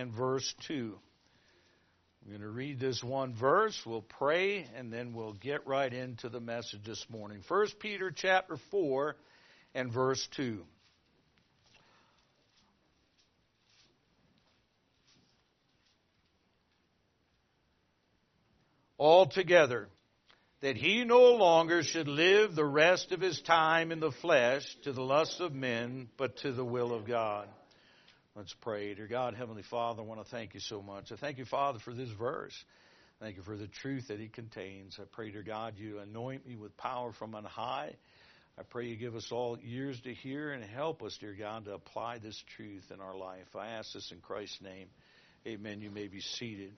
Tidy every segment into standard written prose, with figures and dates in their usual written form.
and verse 2. I'm going to read this one verse, we'll pray, and then we'll get right into the message this morning. 1 Peter chapter 4 and verse 2. Altogether, that he no longer should live the rest of his time in the flesh to the lusts of men, but to the will of God. Let's pray. Dear God, Heavenly Father, I want to thank you so much. I thank you, Father, for this verse. Thank you for the truth that it contains. I pray, dear God, you anoint me with power from on high. I pray you give us all ears to hear and help us, dear God, to apply this truth in our life. I ask this in Christ's name. Amen. You may be seated.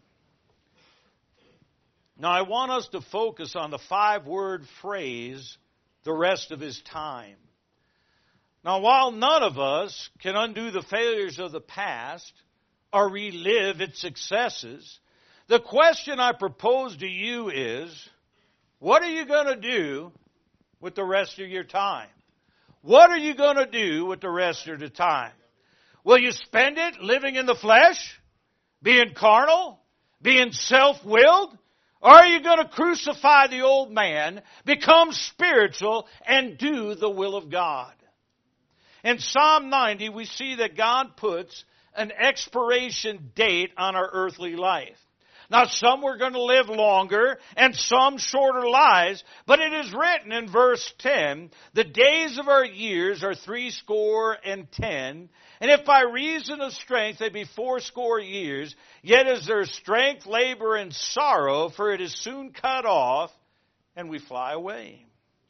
Now, I want us to focus on the 5-word phrase, the rest of his time. Now, while none of us can undo the failures of the past or relive its successes, the question I propose to you is, what are you going to do with the rest of your time? What are you going to do with the rest of the time? Will you spend it living in the flesh, being carnal, being self-willed? Or are you going to crucify the old man, become spiritual, and do the will of God? In Psalm 90, we see that God puts an expiration date on our earthly life. Now, some we're going to live longer and some shorter lives, but it is written in verse 10, the days of our years are 70, and if by reason of strength they be 80 years, yet is their strength, labor, and sorrow, for it is soon cut off, and we fly away.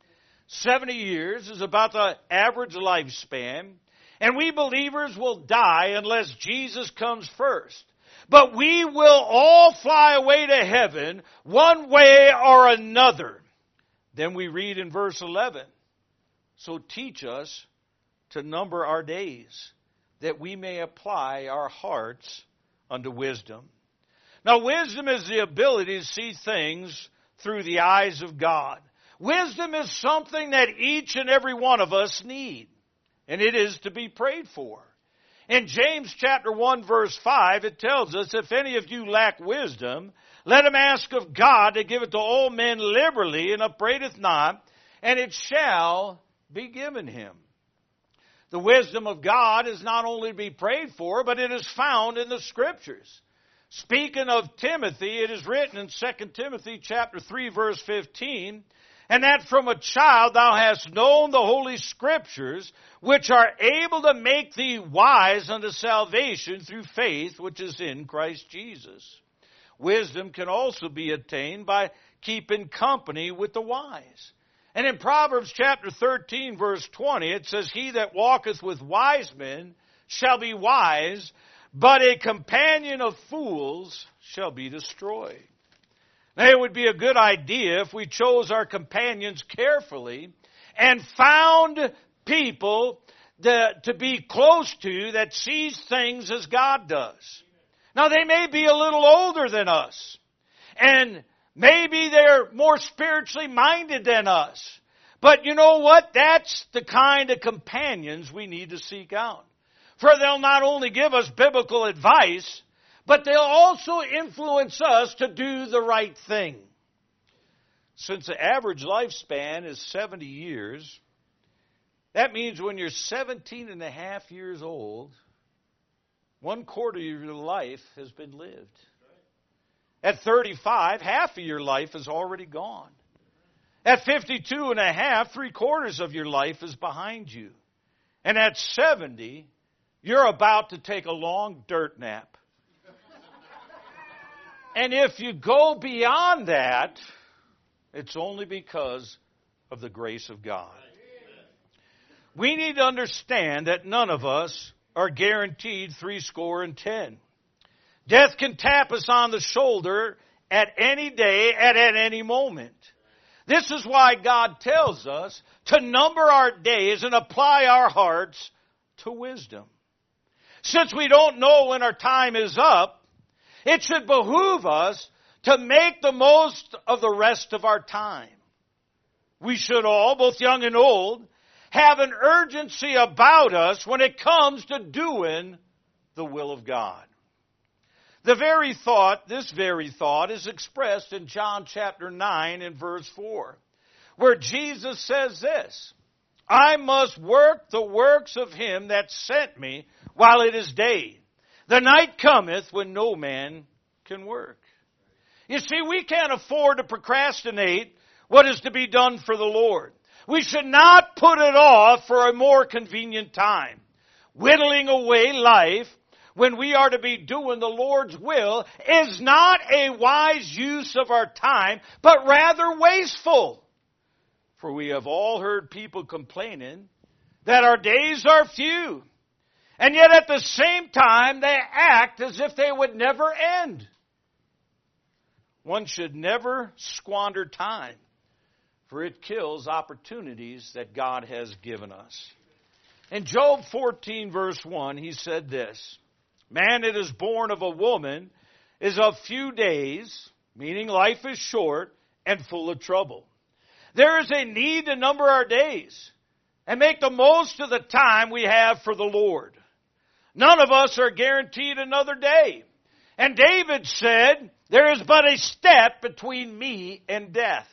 70 years is about the average lifespan, and we believers will die unless Jesus comes first. But we will all fly away to heaven one way or another. Then we read in verse 11, so teach us to number our days, that we may apply our hearts unto wisdom. Now, wisdom is the ability to see things through the eyes of God. Wisdom is something that each and every one of us need, and it is to be prayed for. In James chapter 1 verse 5, it tells us, if any of you lack wisdom, let him ask of God to give it to all men liberally and upbraideth not, and it shall be given him. The wisdom of God is not only to be prayed for, but it is found in the Scriptures. Speaking of Timothy, it is written in 2 Timothy chapter 3 verse 15, and that from a child thou hast known the Holy Scriptures, which are able to make thee wise unto salvation through faith which is in Christ Jesus. Wisdom can also be attained by keeping company with the wise. And in Proverbs chapter 13 verse 20, it says, he that walketh with wise men shall be wise, but a companion of fools shall be destroyed. Now, it would be a good idea if we chose our companions carefully and found people to be close to that sees things as God does. Now, they may be a little older than us, and maybe they're more spiritually minded than us. But you know what? That's the kind of companions we need to seek out. For they'll not only give us biblical advice, but they'll also influence us to do the right thing. Since the average lifespan is 70 years, that means when you're 17 and a half years old, 1/4 of your life has been lived. At 35, half of your life is already gone. At 52 and a half, 3/4 of your life is behind you. And at 70, you're about to take a long dirt nap. And if you go beyond that, it's only because of the grace of God. We need to understand that none of us are guaranteed 70. Death can tap us on the shoulder at any day and at any moment. This is why God tells us to number our days and apply our hearts to wisdom. Since we don't know when our time is up, it should behoove us to make the most of the rest of our time. We should all, both young and old, have an urgency about us when it comes to doing the will of God. This very thought is expressed in John chapter 9 and verse 4, where Jesus says this, I must work the works of him that sent me while it is day. The night cometh when no man can work. You see, we can't afford to procrastinate what is to be done for the Lord. We should not put it off for a more convenient time. Whittling away life when we are to be doing the Lord's will is not a wise use of our time, but rather wasteful. For we have all heard people complaining that our days are few, and yet at the same time they act as if they would never end. One should never squander time, for it kills opportunities that God has given us. In Job 14 verse 1, he said this, Man that is born of a woman is of few days, meaning life is short and full of trouble. There is a need to number our days and make the most of the time we have for the Lord. None of us are guaranteed another day. And David said, there is but a step between me and death.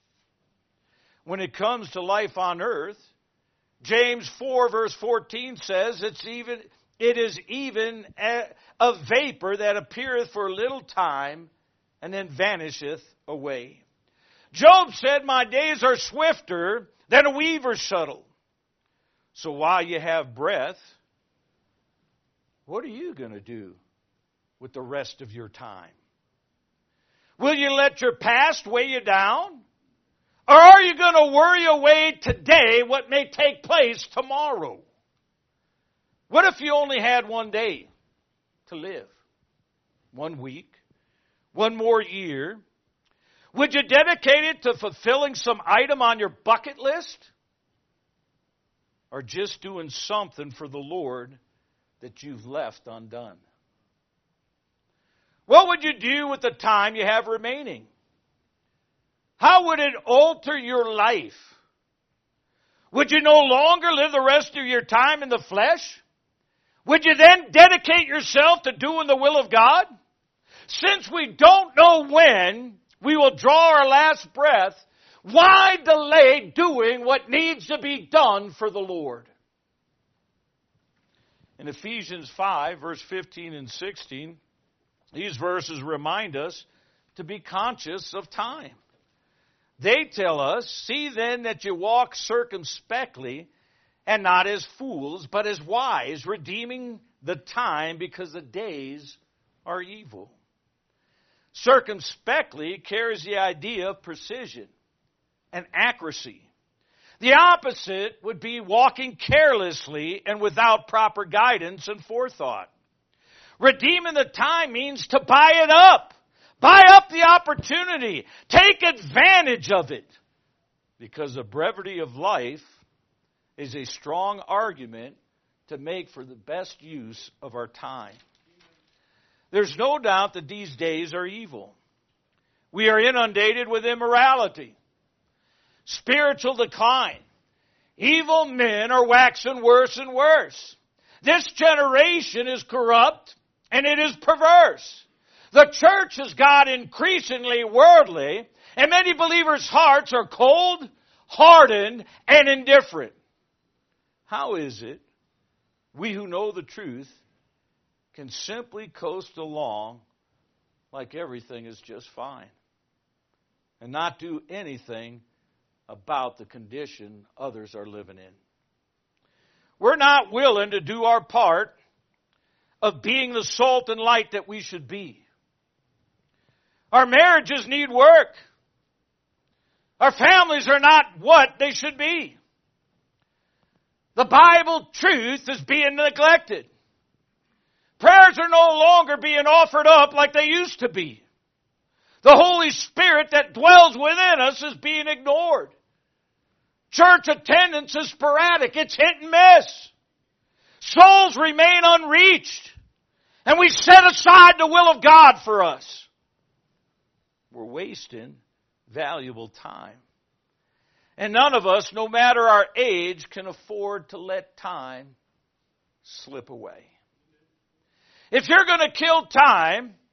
When it comes to life on earth, James 4 verse 14 says, it is even a vapor that appeareth for a little time and then vanisheth away. Job said, my days are swifter than a weaver's shuttle. So while you have breath, what are you going to do with the rest of your time? Will you let your past weigh you down? Or are you going to worry away today what may take place tomorrow? What if you only had one day to live? 1 week? 1 more year? Would you dedicate it to fulfilling some item on your bucket list? Or just doing something for the Lord that you've left undone? What would you do with the time you have remaining? How would it alter your life? Would you no longer live the rest of your time in the flesh? Would you then dedicate yourself to doing the will of God? Since we don't know when we will draw our last breath, why delay doing what needs to be done for the Lord? In Ephesians 5, verse 15 and 16, these verses remind us to be conscious of time. They tell us, see then that you walk circumspectly, and not as fools, but as wise, redeeming the time because the days are evil. Circumspectly carries the idea of precision and accuracy. The opposite would be walking carelessly and without proper guidance and forethought. Redeeming the time means to buy it up. Buy up the opportunity. Take advantage of it. Because the brevity of life is a strong argument to make for the best use of our time. There's no doubt that these days are evil. We are inundated with immorality, spiritual decline. Evil men are waxing worse and worse. This generation is corrupt and it is perverse. The church has got increasingly worldly, and many believers' hearts are cold, hardened, and indifferent. How is it we who know the truth can simply coast along like everything is just fine and not do anything about the condition others are living in? We're not willing to do our part of being the salt and light that we should be. Our marriages need work. Our families are not what they should be. The Bible truth is being neglected. Prayers are no longer being offered up like they used to be. The Holy Spirit that dwells within us is being ignored. Church attendance is sporadic. It's hit and miss. Souls remain unreached. And we set aside the will of God for us. We're wasting valuable time. And none of us, no matter our age, can afford to let time slip away. If you're going to kill time,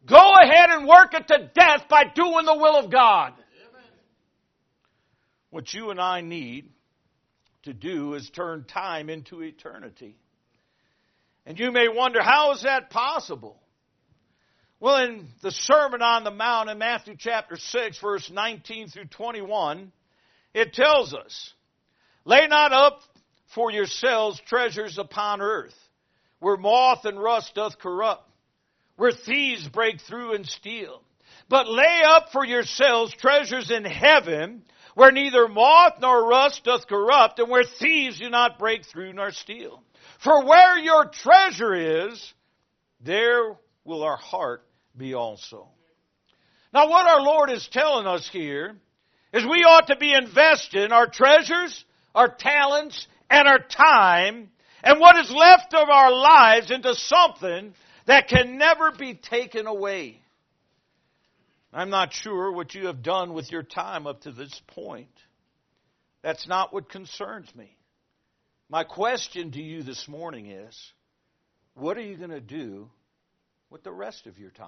Go ahead and work it to death by doing the will of God. Amen. What you and I need to do is turn time into eternity. And you may wonder, how is that possible? Well, in the Sermon on the Mount in Matthew chapter 6, verse 19 through 21, it tells us, lay not up for yourselves treasures upon earth, where moth and rust doth corrupt, where thieves break through and steal. But lay up for yourselves treasures in heaven, where neither moth nor rust doth corrupt, and where thieves do not break through nor steal. For where your treasure is, there will our heart be also. Now what our Lord is telling us here is we ought to be investing our treasures, our talents, and our time, and what is left of our lives into something that can never be taken away. I'm not sure what you have done with your time up to this point. That's not what concerns me. My question to you this morning is, what are you going to do with the rest of your time?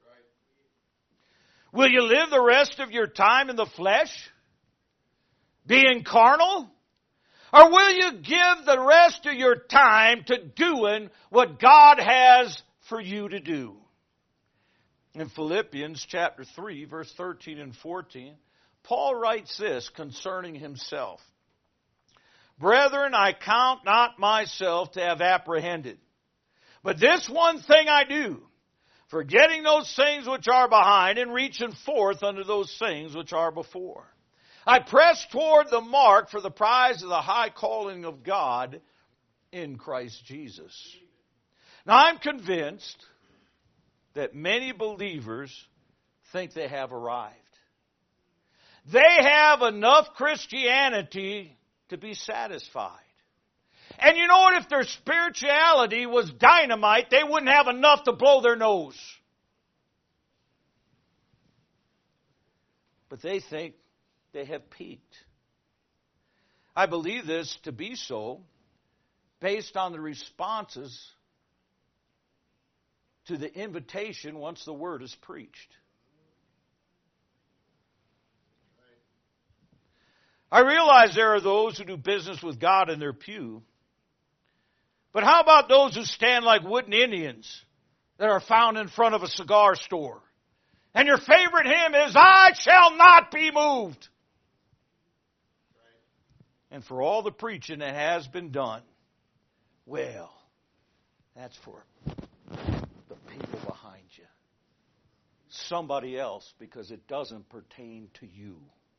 Will you live the rest of your time in the flesh, being carnal? Or will you give the rest of your time to doing what God has for you to do? In Philippians chapter 3, verse 13 and 14, Paul writes this concerning himself. Brethren, I count not myself to have apprehended, but this one thing I do, forgetting those things which are behind and reaching forth unto those things which are before. I press toward the mark for the prize of the high calling of God in Christ Jesus. Now I'm convinced that many believers think they have arrived. They have enough Christianity to be satisfied. And you know what? If their spirituality was dynamite, they wouldn't have enough to blow their nose. But they think they have peaked. I believe this to be so based on the responses to the invitation once the word is preached. I realize there are those who do business with God in their pew. But how about those who stand like wooden Indians that are found in front of a cigar store? And your favorite hymn is, I shall not be moved. And for all the preaching that has been done, well, that's for the people behind you. Somebody else, because it doesn't pertain to you.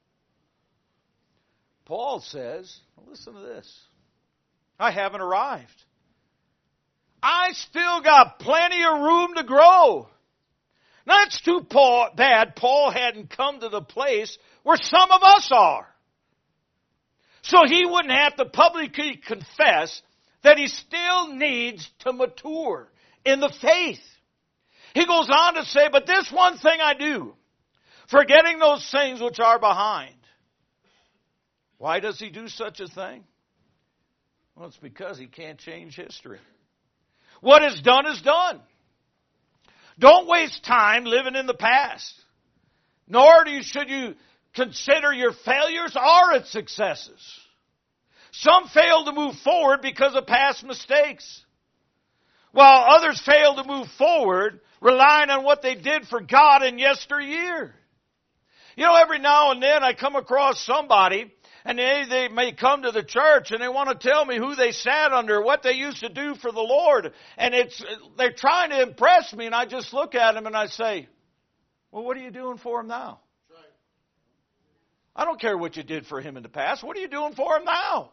Paul says, listen to this, I haven't arrived. I still got plenty of room to grow. Now, it's too bad Paul hadn't come to the place where some of us are. So he wouldn't have to publicly confess that he still needs to mature in the faith. He goes on to say, but this one thing I do, forgetting those things which are behind. Why does he do such a thing? Well, it's because he can't change history. What is done. Don't waste time living in the past. Nor should you consider your failures or its successes. Some fail to move forward because of past mistakes, while others fail to move forward relying on what they did for God in yesteryear. You know, every now and then I come across somebody, and they may come to the church and they want to tell me who they sat under, what they used to do for the Lord. And they're trying to impress me, and I just look at them and I say, well, what are you doing for him now? I don't care what you did for him in the past. What are you doing for him now?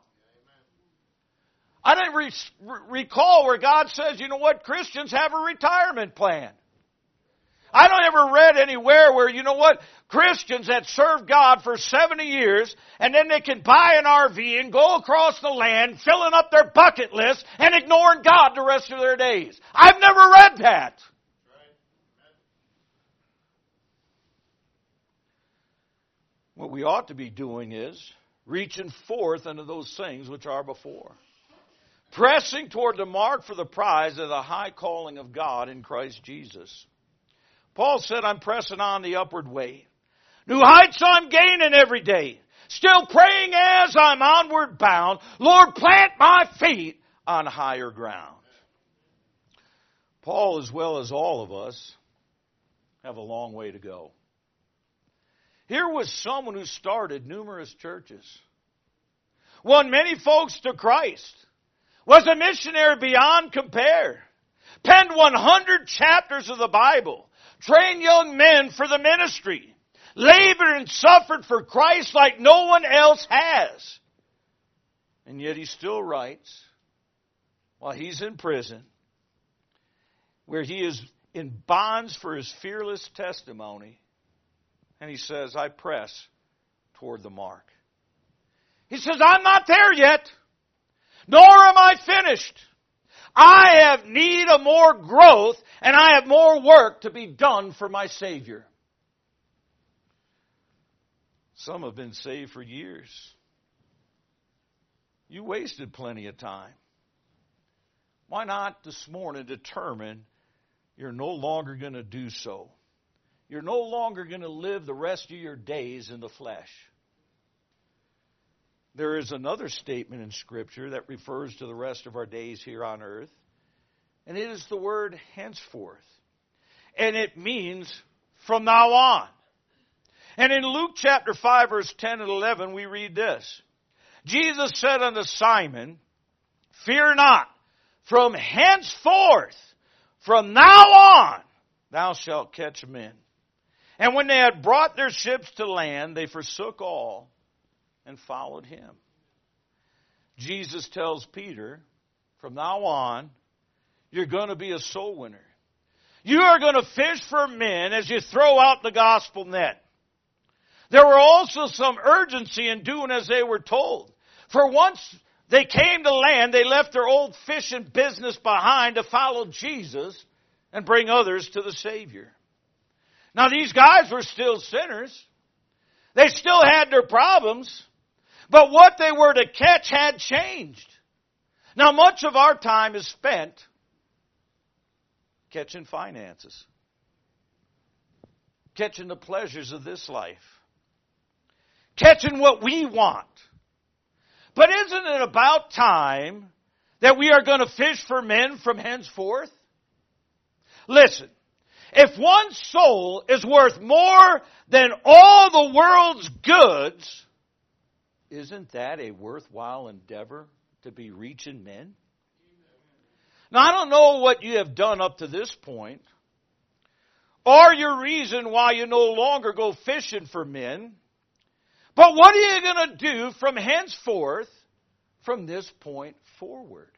I didn't recall where God says, you know what, Christians have a retirement plan. I don't ever read anywhere where, you know what, Christians that serve God for 70 years, and then they can buy an RV and go across the land, filling up their bucket list and ignoring God the rest of their days. I've never read that. What we ought to be doing is reaching forth into those things which are before. Pressing toward the mark for the prize of the high calling of God in Christ Jesus. Paul said, I'm pressing on the upward way. New heights I'm gaining every day. Still praying as I'm onward bound. Lord, plant my feet on higher ground. Paul, as well as all of us, have a long way to go. Here was someone who started numerous churches, won many folks to Christ, was a missionary beyond compare, penned 100 chapters of the Bible, trained young men for the ministry, labored and suffered for Christ like no one else has. And yet he still writes, while he's in prison, where he is in bonds for his fearless testimony, and he says, I press toward the mark. He says, I'm not there yet, nor am I finished. I have need of more growth, and I have more work to be done for my Savior. Some have been saved for years. You wasted plenty of time. Why not this morning determine you're no longer going to do so? You're no longer going to live the rest of your days in the flesh. There is another statement in Scripture that refers to the rest of our days here on earth, and it is the word henceforth. And it means from now on. And in Luke chapter 5, verse 10 and 11, we read this. Jesus said unto Simon, Fear not, from henceforth, from now on, thou shalt catch men. And when they had brought their ships to land, they forsook all and followed him. Jesus tells Peter, from now on, you're going to be a soul winner. You are going to fish for men as you throw out the gospel net. There were also some urgency in doing as they were told. For once they came to land, they left their old fishing business behind to follow Jesus and bring others to the Savior. Now these guys were still sinners. They still had their problems. But what they were to catch had changed. Now much of our time is spent catching finances. Catching the pleasures of this life. Catching what we want. But isn't it about time that we are going to fish for men from henceforth? Listen, if one soul is worth more than all the world's goods, isn't that a worthwhile endeavor to be reaching men? Now, I don't know what you have done up to this point, or your reason why you no longer go fishing for men. But what are you going to do from henceforth, from this point forward?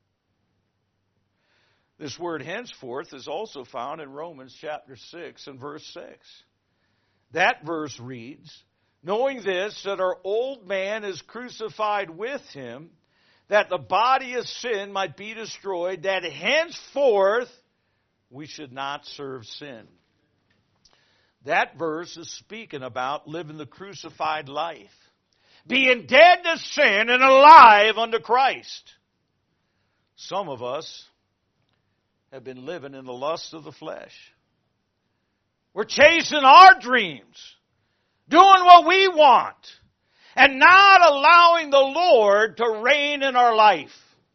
This word henceforth is also found in Romans chapter 6 and verse 6. That verse reads, Knowing this, that our old man is crucified with him, that the body of sin might be destroyed, that henceforth we should not serve sin. That verse is speaking about living the crucified life. Being dead to sin and alive unto Christ. Some of us have been living in the lust of the flesh. We're chasing our dreams. Doing what we want. And not allowing the Lord to reign in our life.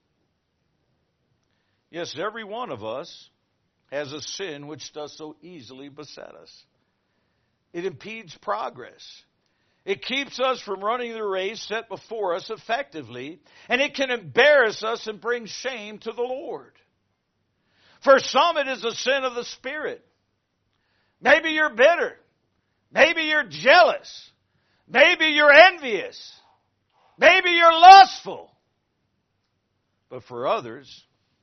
Yes, every one of us has a sin which does so easily beset us. It impedes progress. It keeps us from running the race set before us effectively, and it can embarrass us and bring shame to the Lord. For some, it is a sin of the Spirit. Maybe you're bitter. Maybe you're jealous. Maybe you're envious. Maybe you're lustful. But for others,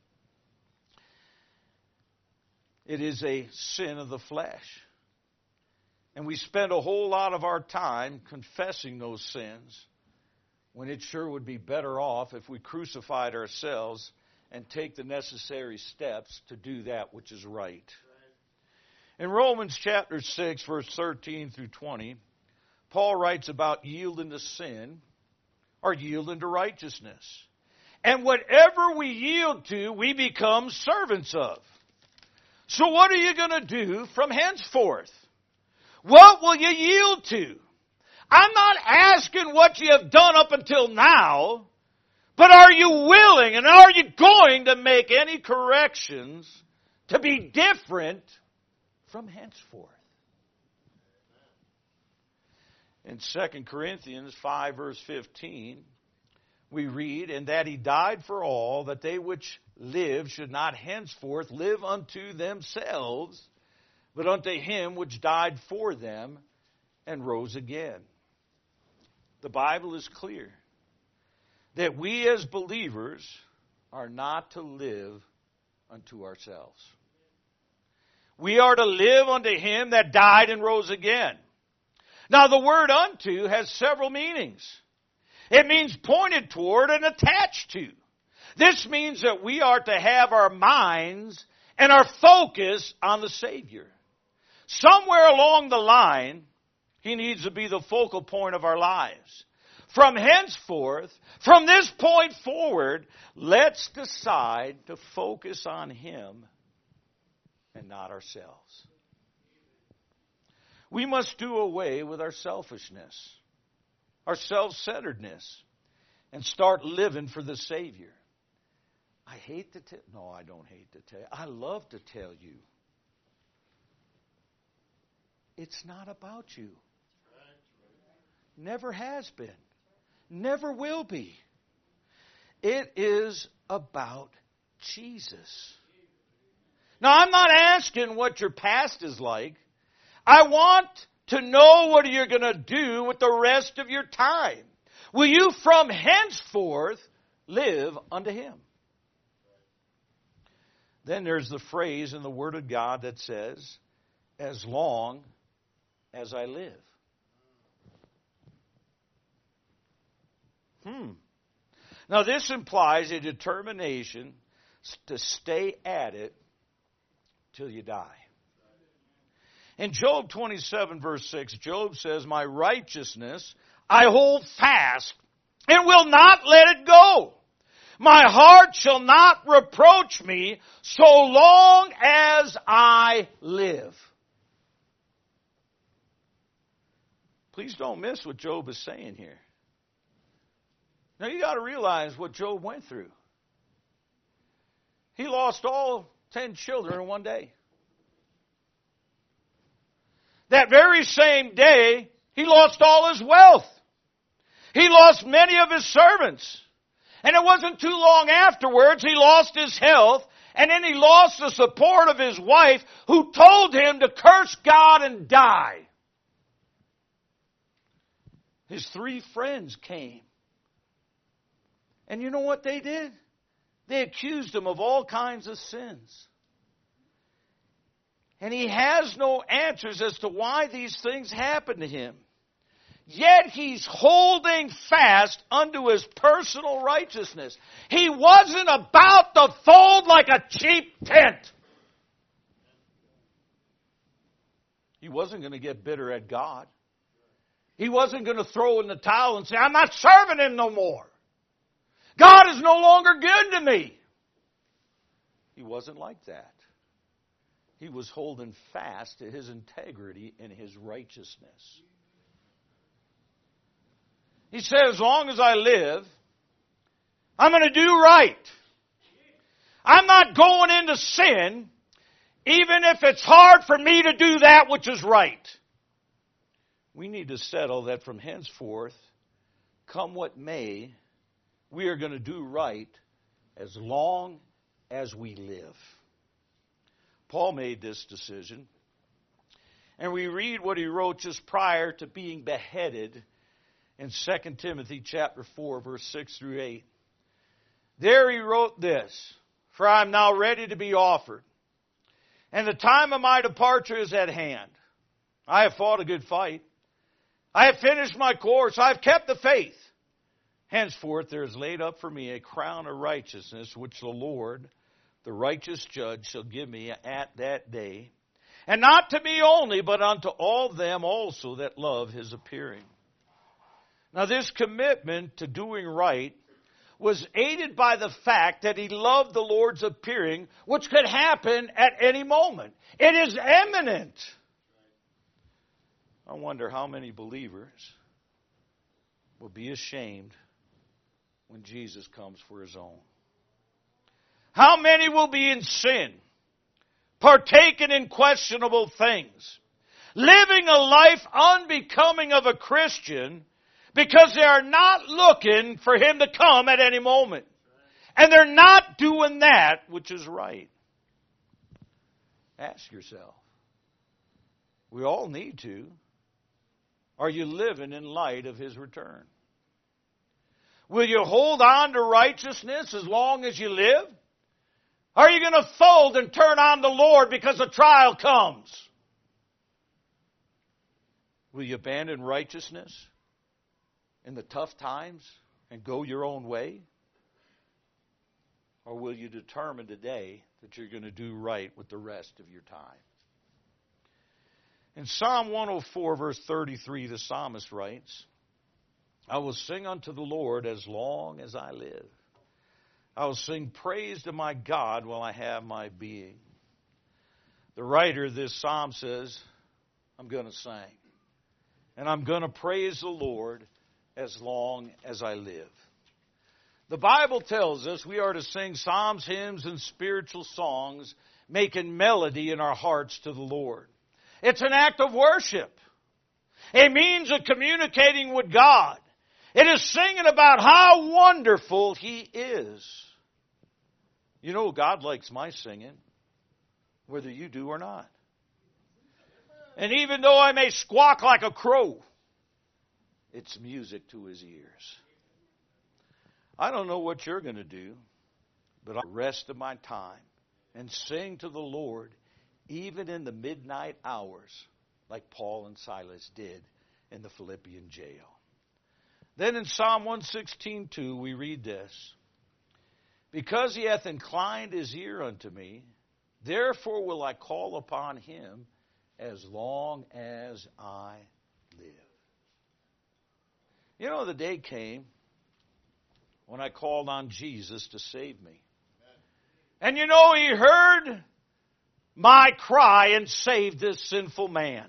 it is a sin of the flesh. And we spend a whole lot of our time confessing those sins when it sure would be better off if we crucified ourselves and take the necessary steps to do that which is right. In Romans chapter 6, verse 13 through 20, Paul writes about yielding to sin or yielding to righteousness. And whatever we yield to, we become servants of. So what are you going to do from henceforth? What will you yield to? I'm not asking what you have done up until now, but are you willing and are you going to make any corrections to be different from henceforth? In 2 Corinthians 5 verse 15, we read, "And that he died for all, that they which live should not henceforth live unto themselves, but unto him which died for them and rose again." The Bible is clear that we as believers are not to live unto ourselves. We are to live unto him that died and rose again. Now the word unto has several meanings. It means pointed toward and attached to. This means that we are to have our minds and our focus on the Savior. Somewhere along the line, he needs to be the focal point of our lives. From henceforth, from this point forward, let's decide to focus on him and not ourselves. We must do away with our selfishness, our self-centeredness, and start living for the Savior. I hate to tell, no, I don't hate to tell you. I love to tell you. It's not about you. Never has been. Never will be. It is about Jesus. Now, I'm not asking what your past is like. I want to know what you're going to do with the rest of your time. Will you from henceforth live unto him? Then there's the phrase in the Word of God that says, "As long as I live." Now this implies a determination to stay at it till you die. In Job 27 verse 6, Job says, "My righteousness I hold fast and will not let it go. My heart shall not reproach me so long as I live." Please don't miss what Job is saying here. Now you got to realize what Job went through. He lost all 10 children in one day. That very same day, he lost all his wealth. He lost many of his servants. And it wasn't too long afterwards he lost his health, and then he lost the support of his wife, who told him to curse God and die. His 3 friends came. And you know what they did? They accused him of all kinds of sins. And he has no answers as to why these things happened to him. Yet he's holding fast unto his personal righteousness. He wasn't about to fold like a cheap tent. He wasn't going to get bitter at God. He wasn't going to throw in the towel and say, "I'm not serving him no more. God is no longer good to me." He wasn't like that. He was holding fast to his integrity and his righteousness. He said, "As long as I live, I'm going to do right. I'm not going into sin, even if it's hard for me to do that which is right." We need to settle that from henceforth, come what may, we are going to do right as long as we live. Paul made this decision. And we read what he wrote just prior to being beheaded in 2 Timothy chapter 4, verse 6 through 8. There he wrote this, "For I am now ready to be offered, and the time of my departure is at hand. I have fought a good fight. I have finished my course. I have kept the faith. Henceforth there is laid up for me a crown of righteousness, which the Lord, the righteous judge, shall give me at that day. And not to me only, but unto all them also that love his appearing." Now this commitment to doing right was aided by the fact that he loved the Lord's appearing, which could happen at any moment. It is imminent. I wonder how many believers will be ashamed when Jesus comes for his own. How many will be in sin, partaking in questionable things, living a life unbecoming of a Christian because they are not looking for him to come at any moment. And they're not doing that which is right. Ask yourself. We all need to. Are you living in light of his return? Will you hold on to righteousness as long as you live? Are you going to fold and turn on the Lord because a trial comes? Will you abandon righteousness in the tough times and go your own way? Or will you determine today that you're going to do right with the rest of your time? In Psalm 104, verse 33, the psalmist writes, I will sing unto the Lord as long as I live. I will sing praise to my God while I have my being. The writer of this psalm says, I'm going to sing. And I'm going to praise the Lord as long as I live. The Bible tells us we are to sing psalms, hymns, and spiritual songs, making melody in our hearts to the Lord. It's an act of worship, a means of communicating with God. It is singing about how wonderful he is. You know, God likes my singing, whether you do or not. And even though I may squawk like a crow, it's music to his ears. I don't know what you're going to do, but I'll rest of my time and sing to the Lord even in the midnight hours, like Paul and Silas did in the Philippian jail. Then in Psalm 116:2 we read this, because he hath inclined his ear unto me, therefore will I call upon him as long as I live. You know, the day came when I called on Jesus to save me. And you know, he heard my cry and saved this sinful man.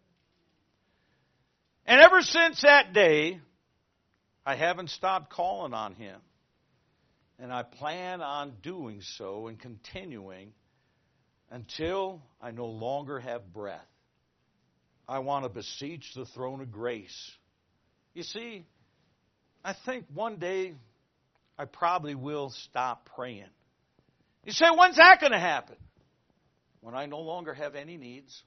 And ever since that day, I haven't stopped calling on him. And I plan on doing so and continuing until I no longer have breath. I want to beseech the throne of grace. You see, I think one day I probably will stop praying. You say, when's that going to happen? When I no longer have any needs.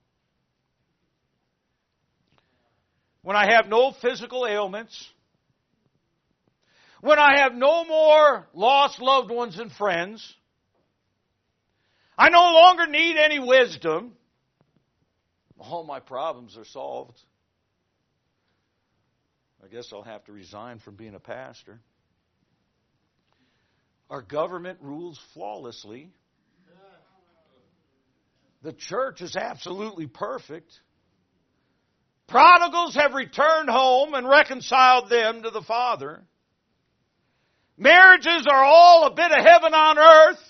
When I have no physical ailments. When I have no more lost loved ones and friends. I no longer need any wisdom. All my problems are solved. I guess I'll have to resign from being a pastor. Our government rules flawlessly. The church is absolutely perfect. Prodigals have returned home and reconciled them to the Father. Marriages are all a bit of heaven on earth.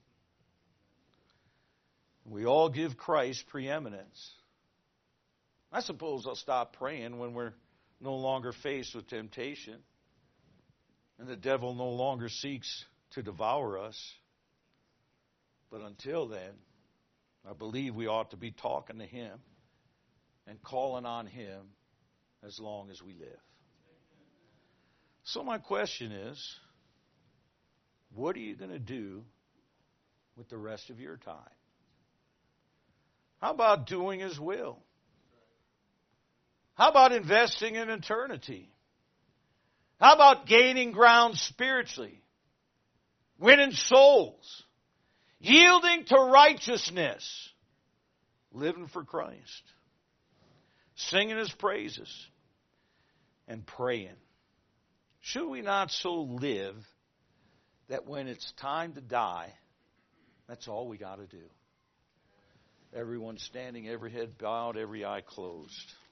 We all give Christ preeminence. I suppose I'll stop praying when we're no longer faced with temptation and the devil no longer seeks to devour us. But until then, I believe we ought to be talking to him and calling on him as long as we live. So my question is, what are you going to do with the rest of your time? How about doing his will? How about investing in eternity? How about gaining ground spiritually? Winning souls? Yielding to righteousness? Living for Christ? Singing his praises? And praying? Should we not so live that when it's time to die, that's all we got to do? Everyone standing, every head bowed, every eye closed.